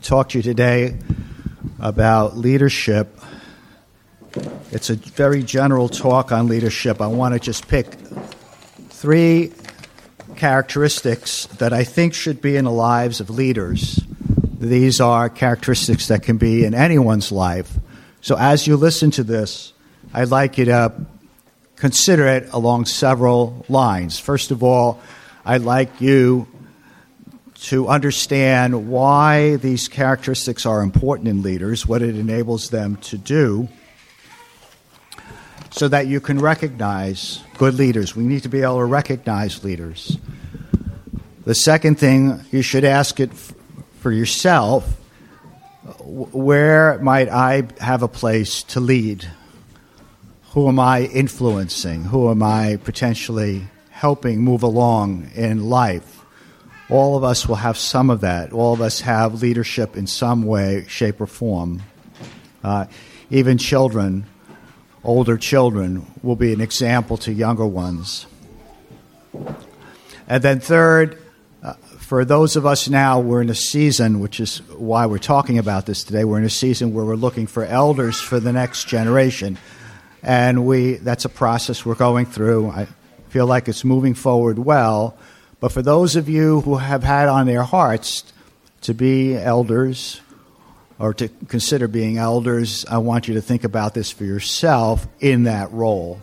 talk to you today about leadership. It's a very general talk on leadership. I want to just pick 3 characteristics that I think should be in the lives of leaders. These are characteristics that can be in anyone's life. So as you listen to this, I'd like you to consider it along several lines. First of all, I'd like you to understand why these characteristics are important in leaders, what it enables them to do, so that you can recognize good leaders. We need to be able to recognize leaders. The second thing, you should ask it for yourself, where might I have a place to lead? Who am I influencing? Who am I potentially helping move along in life? All of us will have some of that. All of us have leadership in some way, shape, or form. Even children, older children, will be an example to younger ones. And then third, for those of us now, we're in a season, which is why we're talking about this today, we're in a season where we're looking for elders for the next generation. And that's a process we're going through. I feel like it's moving forward well. But for those of you who have had on their hearts to be elders or to consider being elders, I want you to think about this for yourself in that role.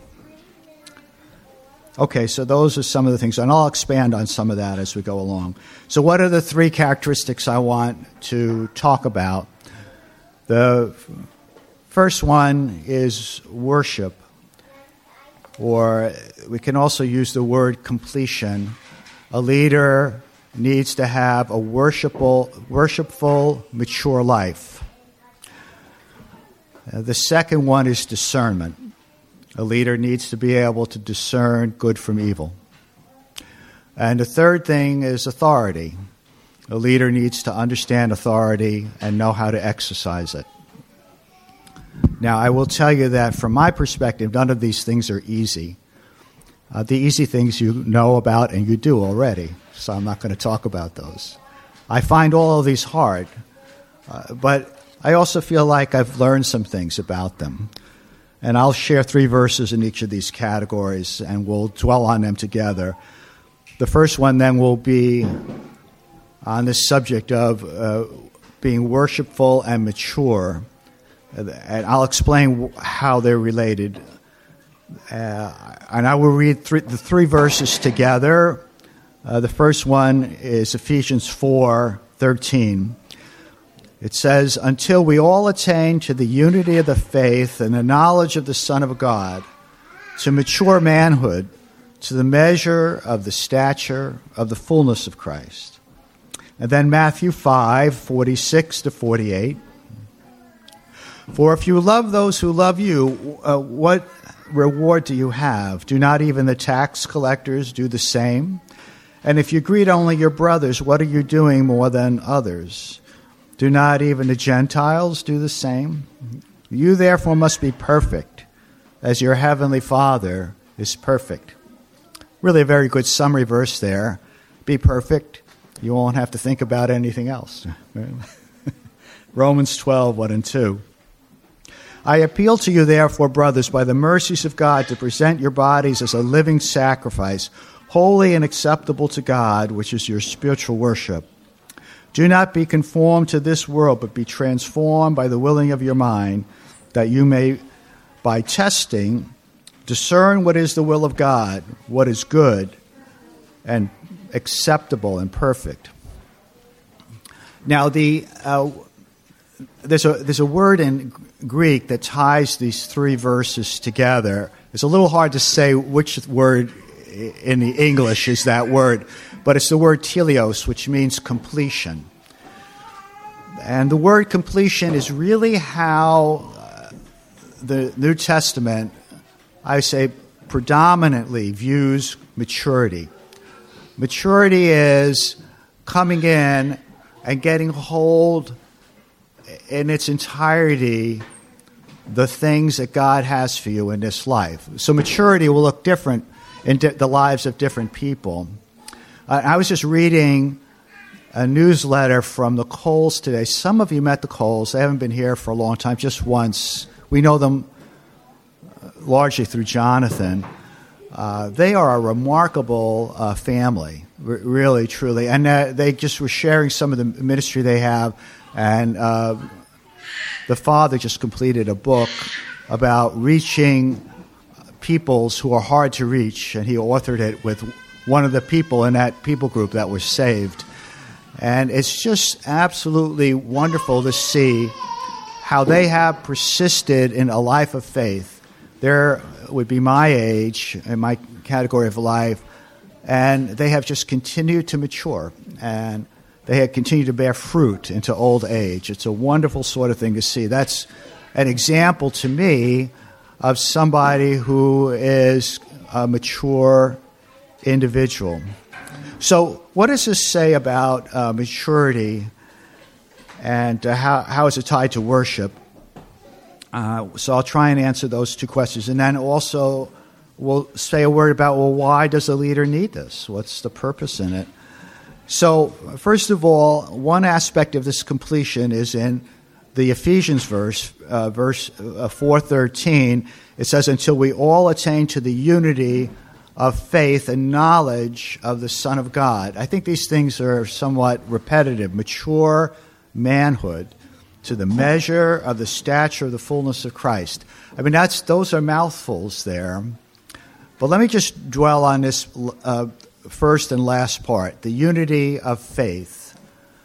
Okay, so those are some of the things, and I'll expand on some of that as we go along. So what are the 3 characteristics I want to talk about? The first one is worship, or we can also use the word completion. A leader needs to have a worshipful, mature life. The second one is discernment. A leader needs to be able to discern good from evil. And the third thing is authority. A leader needs to understand authority and know how to exercise it. Now, I will tell you that from my perspective, none of these things are easy. The easy things you know about and you do already, so I'm not going to talk about those. I find all of these hard, but I also feel like I've learned some things about them. And I'll share 3 verses in each of these categories, and we'll dwell on them together. The first one then will be on this subject of being worshipful and mature, and I'll explain how they're related. And I will read the 3 verses together. The first one is Ephesians 4:13. It says, "Until we all attain to the unity of the faith and the knowledge of the Son of God, to mature manhood, to the measure of the stature of the fullness of Christ." And then Matthew 5:46-48. "For if you love those who love you, what reward do you have? Do not even the tax collectors do the same? And if you greet only your brothers, what are you doing more than others? Do not even the Gentiles do the same? You therefore must be perfect, as your heavenly Father is perfect." Really a very good summary verse there. Be perfect. You won't have to think about anything else. Romans 12:1-2. "I appeal to you, therefore, brothers, by the mercies of God, to present your bodies as a living sacrifice, holy and acceptable to God, which is your spiritual worship. Do not be conformed to this world, but be transformed by the willing of your mind, that you may, by testing, discern what is the will of God, what is good and acceptable and perfect." Now, there's a word in Greek that ties these 3 verses together. It's a little hard to say which word in the English is that word, but it's the word teleos, which means completion. And the word completion is really how the New Testament, I say, predominantly views maturity. Maturity is coming in and getting hold in its entirety the things that God has for you in this life. So maturity will look different in the lives of different people. I was just reading a newsletter from the Coles today. Some of you met the Coles. They haven't been here for a long time, just once. We know them largely through Jonathan. They are a remarkable family, really, truly. And they just were sharing some of the ministry they have. And the father just completed a book about reaching peoples who are hard to reach. And he authored it with one of the people in that people group that was saved. And it's just absolutely wonderful to see how they have persisted in a life of faith. They would be my age, in my category of life, and they have just continued to mature, and they have continued to bear fruit into old age. It's a wonderful sort of thing to see. That's an example to me of somebody who is a mature individual. So what does this say about maturity, and how is it tied to worship? So I'll try and answer those two questions. And then also we'll say a word about, well, why does a leader need this? What's the purpose in it? So first of all, one aspect of this completion is in the Ephesians verse 4:13. It says, until we all attain to the unity of faith and knowledge of the Son of God. I think these things are somewhat repetitive. Mature manhood, to the measure of the stature of the fullness of Christ. I mean, those are mouthfuls there. But let me just dwell on this first and last part, the unity of faith.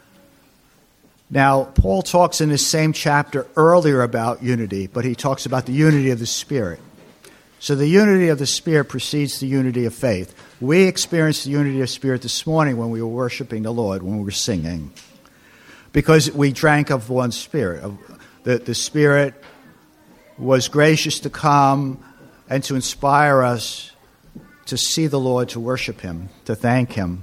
Now, Paul talks in this same chapter earlier about unity, but he talks about the unity of the Spirit. So the unity of the Spirit precedes the unity of faith. We experienced the unity of Spirit this morning when we were worshiping the Lord, when we were singing, because we drank of one Spirit. The Spirit was gracious to come and to inspire us to see the Lord, to worship Him, to thank Him,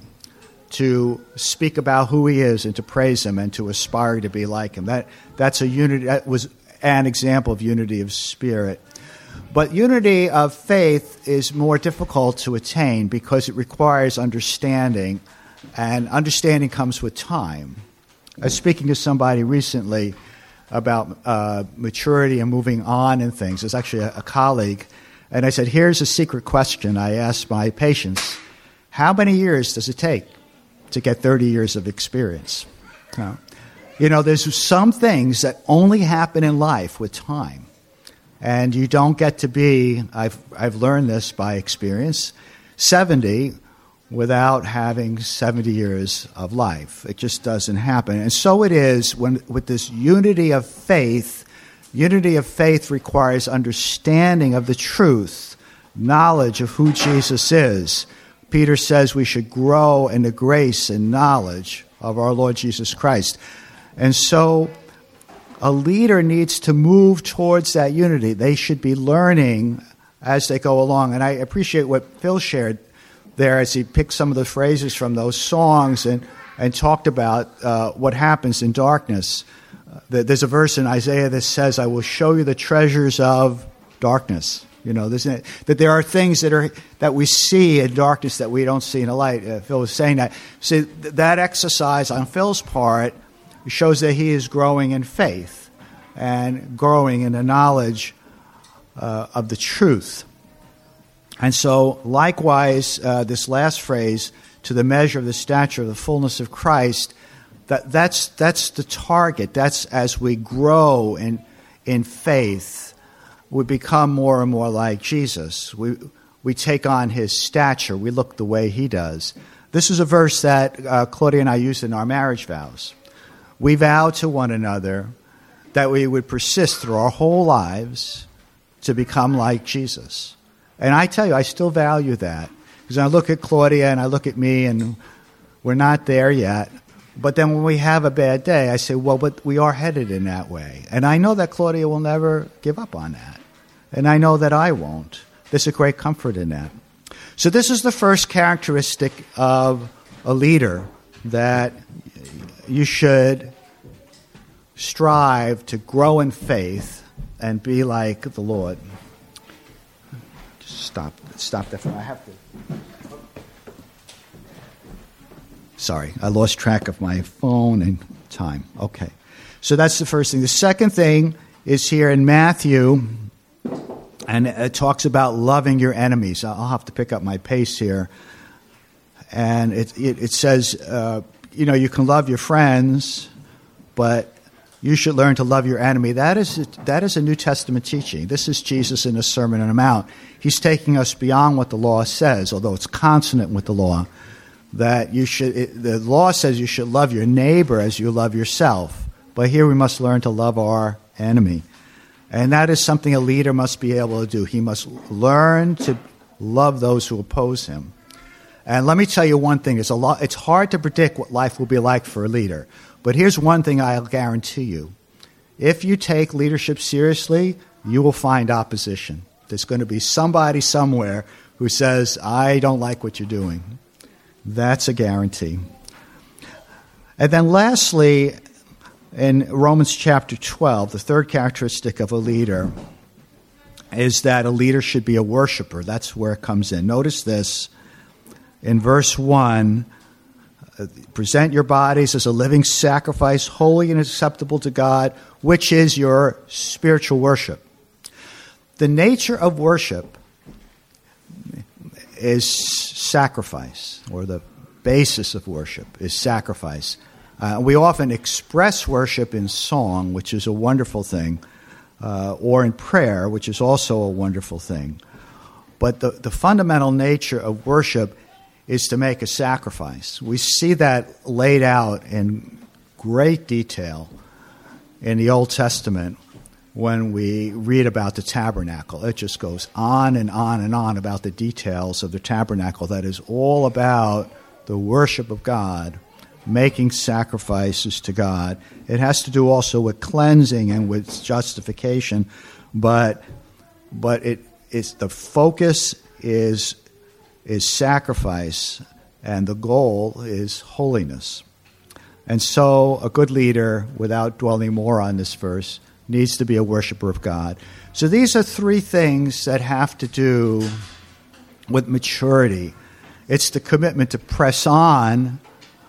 to speak about who He is and to praise Him and to aspire to be like Him. That's a unity. That was an example of unity of spirit. But unity of faith is more difficult to attain because it requires understanding, and understanding comes with time. I was speaking to somebody recently about maturity and moving on and things. It was actually a colleague. And I said, here's a secret question I asked my patients. How many years does it take to get 30 years of experience? There's some things that only happen in life with time. And you don't get to be, I've learned this by experience, 70 without having 70 years of life. It just doesn't happen. And so it is with this unity of faith. Unity of faith requires understanding of the truth, knowledge of who Jesus is. Peter says we should grow in the grace and knowledge of our Lord Jesus Christ. And so a leader needs to move towards that unity. They should be learning as they go along. And I appreciate what Phil shared there as he picked some of the phrases from those songs and talked about what happens in darkness. There's a verse in Isaiah that says, I will show you the treasures of darkness. That there are things that we see in darkness that we don't see in the light. Phil was saying that. See, that exercise on Phil's part shows that he is growing in faith and growing in the knowledge of the truth. And so, likewise, this last phrase, to the measure of the stature of the fullness of Christ, that's the target. That's as we grow in faith, we become more and more like Jesus. We take on His stature. We look the way He does. This is a verse that Claudia and I used in our marriage vows. We vow to one another that we would persist through our whole lives to become like Jesus. And I tell you, I still value that. Because I look at Claudia and I look at me, and we're not there yet. But then when we have a bad day, I say, well, but we are headed in that way. And I know that Claudia will never give up on that. And I know that I won't. There's a great comfort in that. So this is the first characteristic of a leader, that you should strive to grow in faith and be like the Lord. Just stop that for I have to. Sorry, I lost track of my phone and time. Okay. So that's the first thing. The second thing is here in Matthew, and it talks about loving your enemies. I'll have to pick up my pace here. And it says, you can love your friends, but you should learn to love your enemy. That is a New Testament teaching. This is Jesus in the Sermon on the Mount. He's taking us beyond what the law says, although it's consonant with the law. That the law says you should love your neighbor as you love yourself. But here we must learn to love our enemy. And that is something a leader must be able to do. He must learn to love those who oppose him. And let me tell you one thing. It's hard to predict what life will be like for a leader. But here's one thing I'll guarantee you. If you take leadership seriously, you will find opposition. There's going to be somebody somewhere who says, I don't like what you're doing. That's a guarantee. And then lastly, in Romans chapter 12, the third characteristic of a leader is that a leader should be a worshiper. That's where it comes in. Notice this. In verse 1, present your bodies as a living sacrifice, holy and acceptable to God, which is your spiritual worship. The nature of worship is sacrifice, or the basis of worship is sacrifice. We often express worship in song, which is a wonderful thing, or in prayer, which is also a wonderful thing. But the fundamental nature of worship is to make a sacrifice. We see that laid out in great detail in the Old Testament when we read about the tabernacle. It just goes on and on and on about the details of the tabernacle that is all about the worship of God, making sacrifices to God. It has to do also with cleansing and with justification, but the focus is sacrifice, and the goal is holiness. And so a good leader, without dwelling more on this verse, needs to be a worshiper of God. So these are three things that have to do with maturity. It's the commitment to press on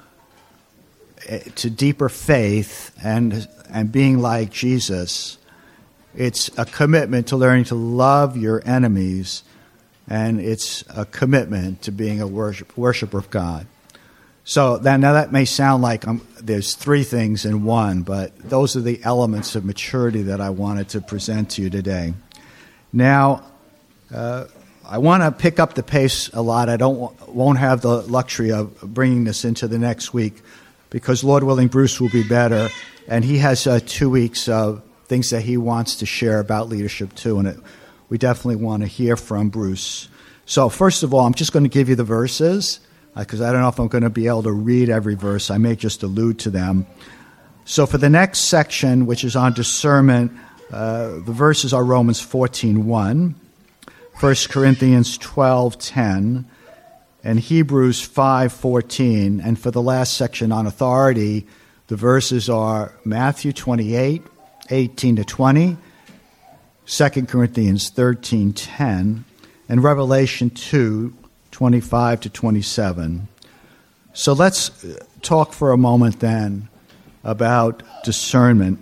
to deeper faith and being like Jesus. It's a commitment to learning to love your enemies, and it's a commitment to being a worshiper of God. So now that may sound like there's three things in one, but those are the elements of maturity that I wanted to present to you today. Now, I want to pick up the pace a lot. I won't have the luxury of bringing this into the next week because, Lord willing, Bruce will be better, and he has 2 weeks of things that he wants to share about leadership too, and we definitely want to hear from Bruce. So first of all, I'm just going to give you the verses because I don't know if I'm going to be able to read every verse. I may just allude to them. So for the next section, which is on discernment, the verses are Romans 14:1, 1 Corinthians 12:10, and Hebrews 5:14. And for the last section on authority, the verses are Matthew 28:18-20, 2 Corinthians 13:10, and Revelation 2:25-27. So let's talk for a moment then about discernment.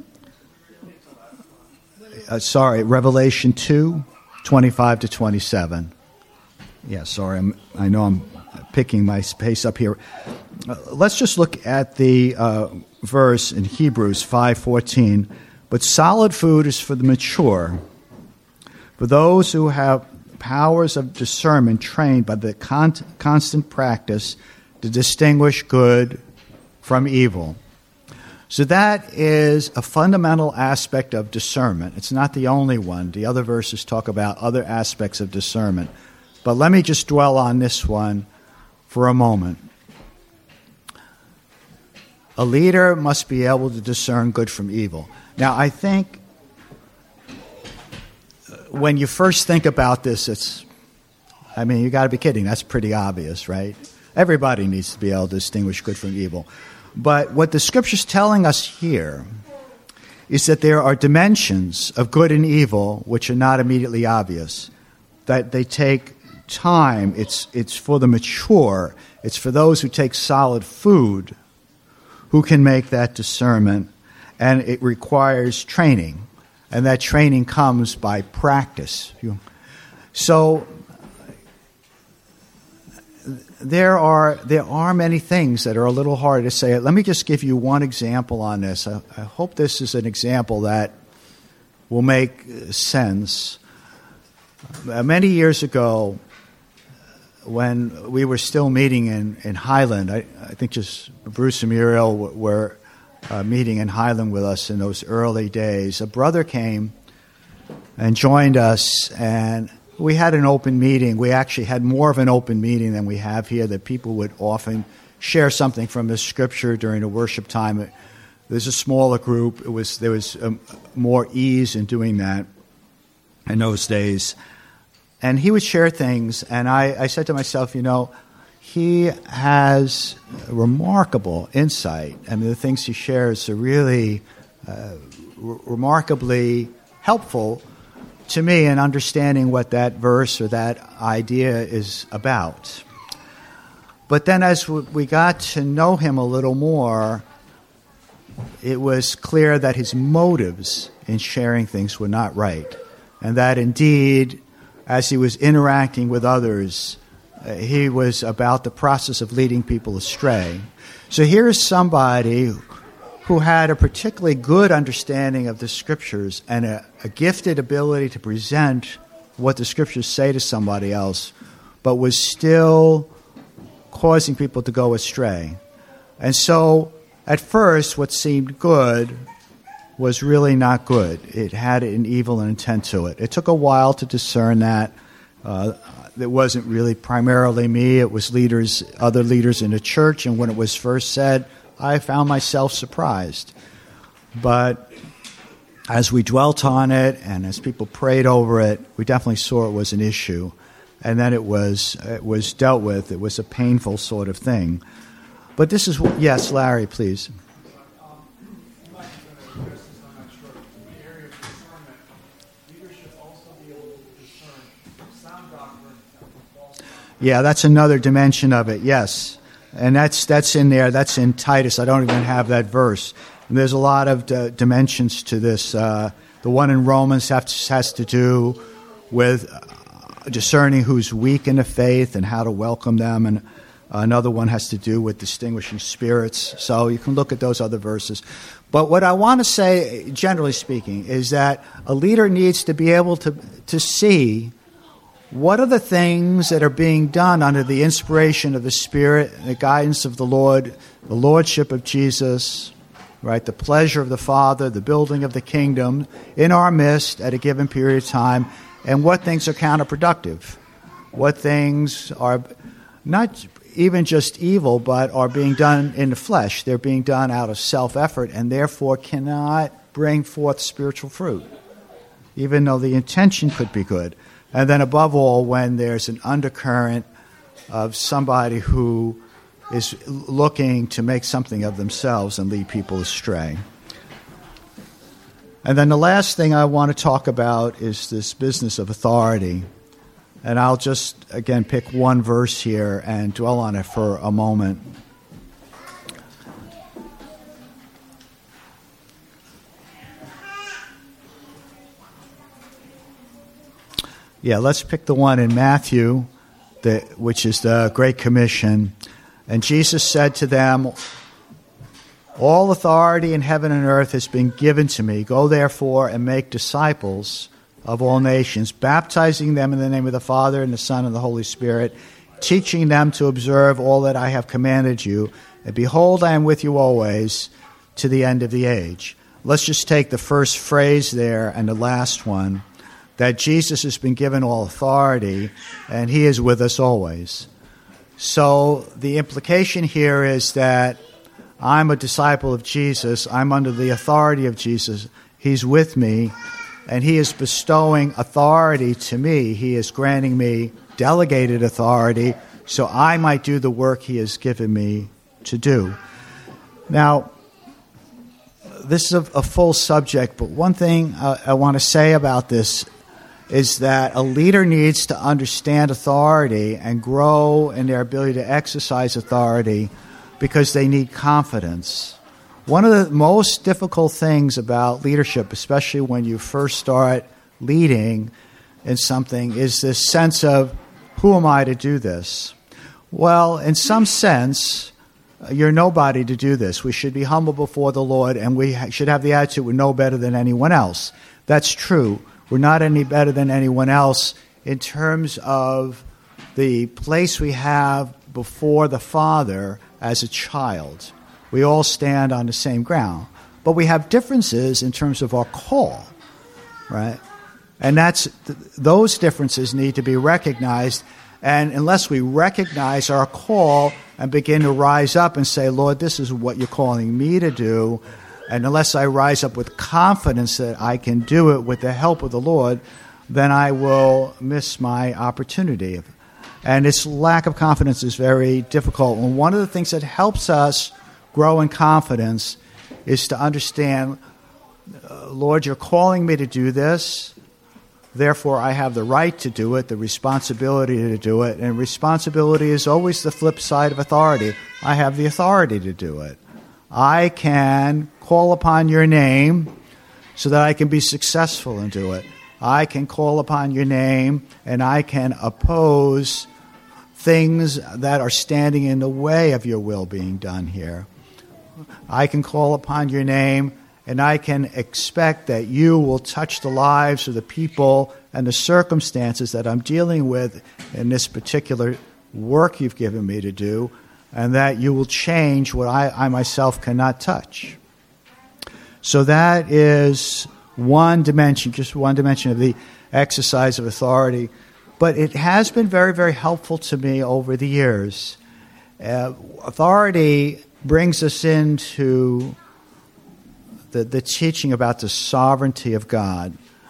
Revelation 2:25-27. Yeah, sorry, I know I'm picking my pace up here. Let's just look at the verse in Hebrews 5:14. But solid food is for the mature, for those who have powers of discernment trained by the constant practice to distinguish good from evil. So that is a fundamental aspect of discernment. It's not the only one. The other verses talk about other aspects of discernment. But let me just dwell on this one for a moment. A leader must be able to discern good from evil. Now, I think when you first think about this, you got to be kidding. That's pretty obvious, right? Everybody needs to be able to distinguish good from evil. But what the Scripture's telling us here is that there are dimensions of good and evil which are not immediately obvious, that they take time. It's for the mature. It's for those who take solid food who can make that discernment. And it requires training. And that training comes by practice. So there are many things that are a little hard to say. Let me just give you one example on this. I hope this is an example that will make sense. Many years ago, when we were still meeting in Highland, I think just Bruce and Muriel were meeting in Highland with us in those early days, a brother came and joined us, and we had an open meeting. We actually had more of an open meeting than we have here, that people would often share something from the Scripture during the worship time. There's a smaller group. There was more ease in doing that in those days. And he would share things, and I said to myself, he has remarkable insight. I mean, the things he shares are really remarkably helpful to me in understanding what that verse or that idea is about. But then as we got to know him a little more, it was clear that his motives in sharing things were not right. And that indeed, as he was interacting with others, he was about the process of leading people astray. So here's somebody who had a particularly good understanding of the Scriptures and a gifted ability to present what the Scriptures say to somebody else, but was still causing people to go astray. And so, at first, what seemed good was really not good. It had an evil intent to it. It took a while to discern that. It wasn't really primarily me. It was other leaders in the church, and when it was first said, I found myself surprised. But as we dwelt on it and as people prayed over it, we definitely saw it was an issue. And then it was dealt with. It was a painful sort of thing. But this is what, yes, Larry, please. Yeah, that's another dimension of it, yes. And that's in there. That's in Titus. I don't even have that verse. And there's a lot of dimensions to this. The one in Romans has to do with discerning who's weak in the faith and how to welcome them. And another one has to do with distinguishing spirits. So you can look at those other verses. But what I want to say, generally speaking, is that a leader needs to be able to see what are the things that are being done under the inspiration of the Spirit, the guidance of the Lord, the Lordship of Jesus, right? The pleasure of the Father, the building of the kingdom in our midst at a given period of time, and what things are counterproductive, what things are not even just evil, but are being done in the flesh. They're being done out of self-effort and therefore cannot bring forth spiritual fruit, even though the intention could be good. And then above all, when there's an undercurrent of somebody who is looking to make something of themselves and lead people astray. And then the last thing I want to talk about is this business of authority. And I'll just, again, pick one verse here and dwell on it for a moment. Yeah, let's pick the one in Matthew, which is the Great Commission. And Jesus said to them, all authority in heaven and earth has been given to me. Go therefore and make disciples of all nations, baptizing them in the name of the Father and the Son and the Holy Spirit, teaching them to observe all that I have commanded you. And behold, I am with you always to the end of the age. Let's just take the first phrase there and the last one, that Jesus has been given all authority, and he is with us always. So the implication here is that I'm a disciple of Jesus. I'm under the authority of Jesus. He's with me, and he is bestowing authority to me. He is granting me delegated authority so I might do the work he has given me to do. Now, this is a full subject, but one thing I want to say about this is that a leader needs to understand authority and grow in their ability to exercise authority because they need confidence. One of the most difficult things about leadership, especially when you first start leading in something, is this sense of, who am I to do this? Well, in some sense, you're nobody to do this. We should be humble before the Lord, and we should have the attitude we're no better than anyone else. That's true. We're not any better than anyone else in terms of the place we have before the Father as a child. We all stand on the same ground. But we have differences in terms of our call, right? And those differences need to be recognized. And unless we recognize our call and begin to rise up and say, Lord, this is what you're calling me to do, and unless I rise up with confidence that I can do it with the help of the Lord, then I will miss my opportunity. And this lack of confidence is very difficult. And one of the things that helps us grow in confidence is to understand, Lord, you're calling me to do this. Therefore, I have the right to do it, the responsibility to do it. And responsibility is always the flip side of authority. I have the authority to do it. I can call upon your name so that I can be successful and do it. I can call upon your name and I can oppose things that are standing in the way of your will being done here. I can call upon your name and I can expect that you will touch the lives of the people and the circumstances that I'm dealing with in this particular work you've given me to do, and that you will change what I myself cannot touch. So that is one dimension, just one dimension of the exercise of authority. But it has been very, very helpful to me over the years. Authority brings us into the teaching about the sovereignty of God.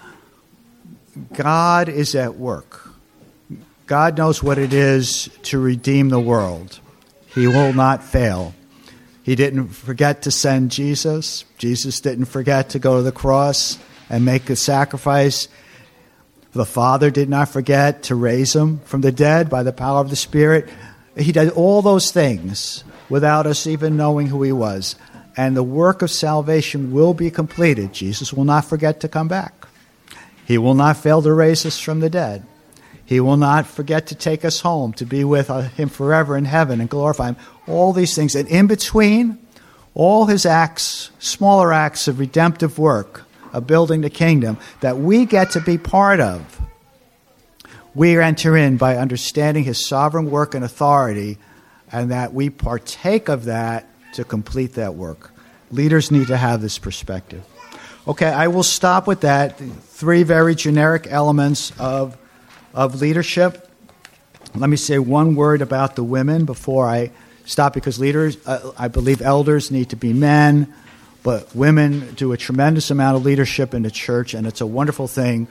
God is at work. God knows what it is to redeem the world. He will not fail. He didn't forget to send Jesus. Jesus didn't forget to go to the cross and make a sacrifice. The Father did not forget to raise him from the dead by the power of the Spirit. He did all those things without us even knowing who he was. And the work of salvation will be completed. Jesus will not forget to come back. He will not fail to raise us from the dead. He will not forget to take us home to be with him forever in heaven and glorify him. All these things. And in between, all his acts, smaller acts of redemptive work, of building the kingdom, that we get to be part of, we enter in by understanding his sovereign work and authority, and that we partake of that to complete that work. Leaders need to have this perspective. Okay, I will stop with that. 3 very generic elements of leadership. Let me say one word about the women before I stop, because leaders, I believe elders need to be men, but women do a tremendous amount of leadership in the church, and it's a wonderful thing.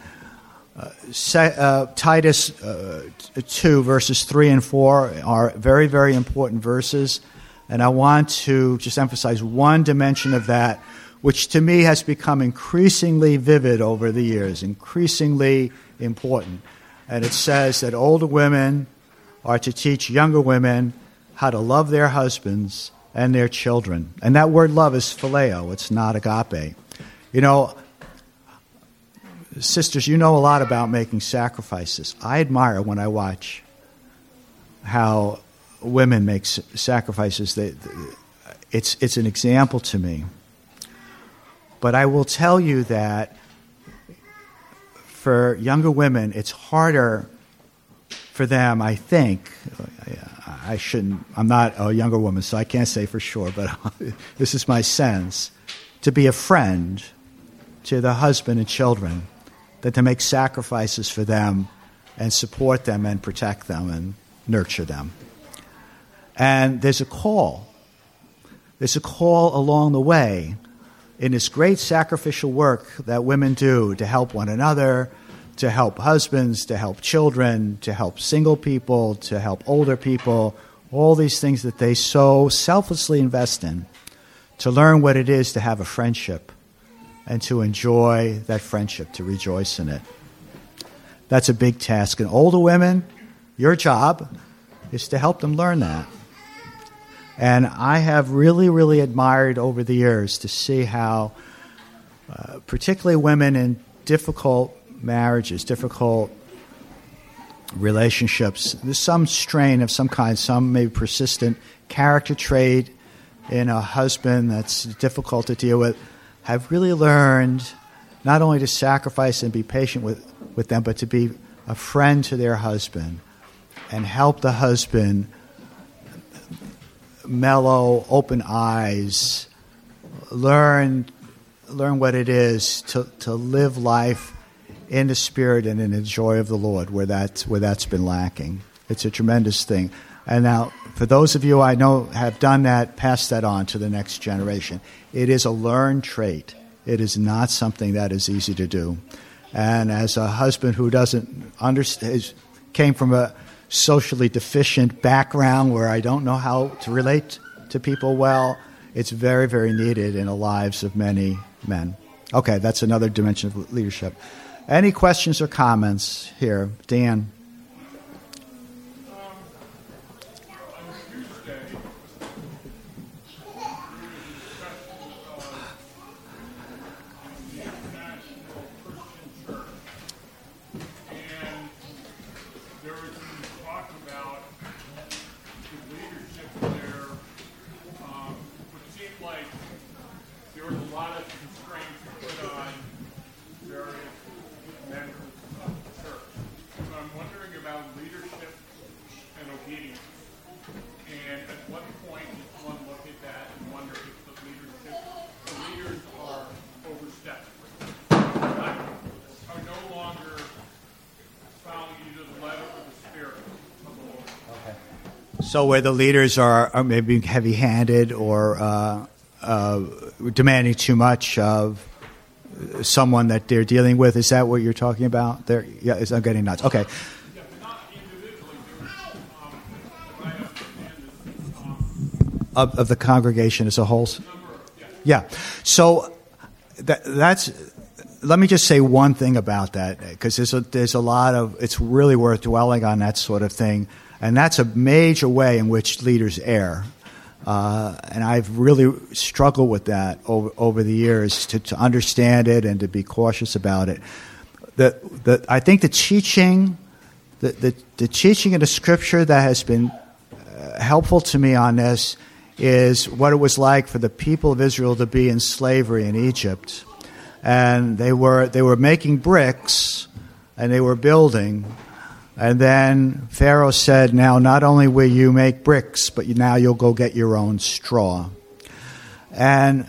Titus 2, verses 3 and 4 are very, very important verses. And I want to just emphasize one dimension of that, which to me has become increasingly vivid over the years, increasingly important. And it says that older women are to teach younger women how to love their husbands and their children. And that word love is phileo, it's not agape. You know, sisters, you know a lot about making sacrifices. I admire when I watch how women make sacrifices. It's an example to me. But I will tell you that for younger women, it's harder for them, I think. I'm not a younger woman, so I can't say for sure, but this is my sense, to be a friend to the husband and children, than to make sacrifices for them and support them and protect them and nurture them. And there's a call. There's a call along the way in this great sacrificial work that women do to help one another, to help husbands, to help children, to help single people, to help older people, all these things that they so selflessly invest in, to learn what it is to have a friendship and to enjoy that friendship, to rejoice in it. That's a big task. And older women, your job is to help them learn that. And I have really, really admired over the years to see how, particularly women in difficult marriages, difficult relationships, there's some strain of some kind, some maybe persistent character trait in a husband that's difficult to deal with, have really learned not only to sacrifice and be patient with them, but to be a friend to their husband and help the husband mellow, open eyes, learn what it is to live life in the Spirit and in the joy of the Lord where that's been lacking. It's a tremendous thing. And now, for those of you I know have done that, pass that on to the next generation. It is a learned trait. It is not something that is easy to do. And as a husband who doesn't understand, came from a socially deficient background where I don't know how to relate to people well, it's very, very needed in the lives of many men. Okay, that's another dimension of leadership. Any questions or comments here? Dan? So where the leaders are maybe heavy-handed or demanding too much of someone that they're dealing with, is that what you're talking about? Yeah, I'm getting nuts. Okay. Of the congregation as a whole? Yeah. So that's... Let me just say one thing about that, because there's a lot of... It's really worth dwelling on that sort of thing. And that's a major way in which leaders err. And I've really struggled with that over the years to understand it and to be cautious about it. I think the teaching in the Scripture that has been helpful to me on this is what it was like for the people of Israel to be in slavery in Egypt. And they were making bricks and they were building. And then Pharaoh said, now not only will you make bricks, but now you'll go get your own straw. And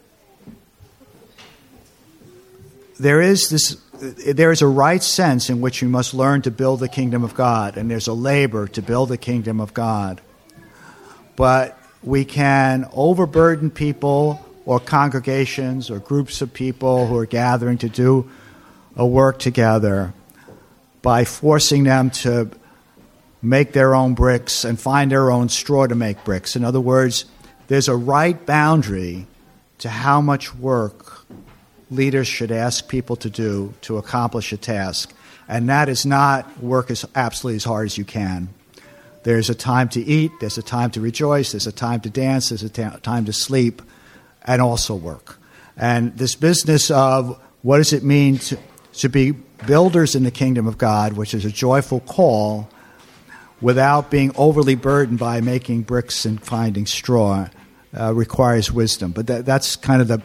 there is a right sense in which you must learn to build the kingdom of God, and there's a labor to build the kingdom of God. But we can overburden people or congregations or groups of people who are gathering to do a work together by forcing them to make their own bricks and find their own straw to make bricks. In other words, there's a right boundary to how much work leaders should ask people to do to accomplish a task. And that is not work as absolutely as hard as you can. There's a time to eat, there's a time to rejoice, there's a time to dance, there's a time to sleep, and also work. And this business of what does it mean to be builders in the kingdom of God, which is a joyful call, without being overly burdened by making bricks and finding straw, requires wisdom. But that's kind of the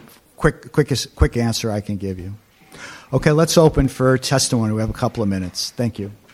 quick answer I can give you. Okay, let's open for testimony. We have a couple of minutes. Thank you.